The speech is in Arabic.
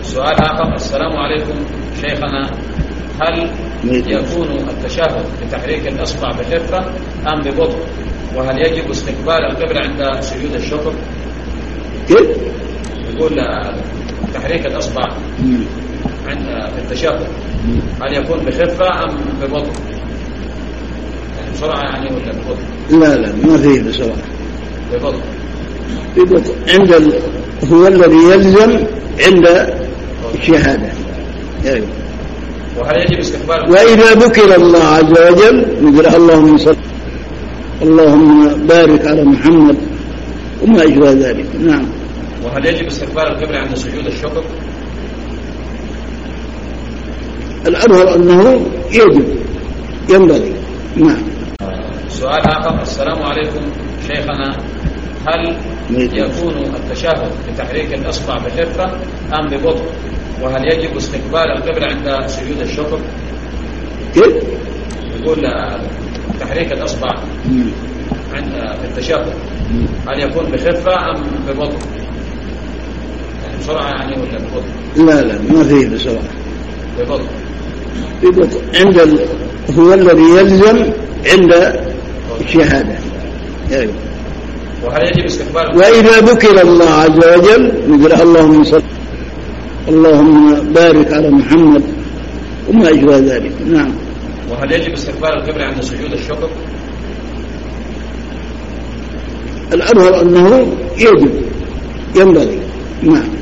سؤال آخر. السلام عليكم شيخنا، هل يكون التشهد بتحريك الأصبع بخفة أم ببطء؟ وهل يجب استقبال القبلة عند سجود الشكر؟ كيف؟ يقول تحريك الأصبع عند التشهد هل يكون بخفة أم ببطء؟ يعني بسرعة يعني ولا ببطء؟ لا ما فيه بسرعة، ببطء. ببطء هو الذي يلزم عند الشهادة. يعني. وهل يجب استقبال؟ وإذا ذكر الله عز وجل مثل اللهم صل اللهم بارك على محمد وما أشبه ذلك. نعم. وهل يجب استقبال القبلة عند سجود الشكر؟ الأظهر أنه ينبغي. نعم. سؤال آخر. السلام عليكم شيخنا، هل يكون التشهد بتحريك الأصبع بخفة أم ببطء؟ وهل يجب استقبال القبلة عند سجود الشكر؟ كيف؟ يقول تحريك الأصبع عند التشهد هل يكون بخفة أم ببطء؟ يعني بسرعة يعني ولا ببطء؟ لا ما فيه بسرعة، ببطء. ببطء هو الذي يلزم عند الشهادة. يعني. وهل يجب استقبال؟ وإذا ذكر الله عز وجل مثل اللهم صل اللهم بارك على محمد وما أشبه ذلك. نعم. وهل يجب استقبال القبلة عند سجود الشكر؟ الأظهر أنه ينبغي. نعم.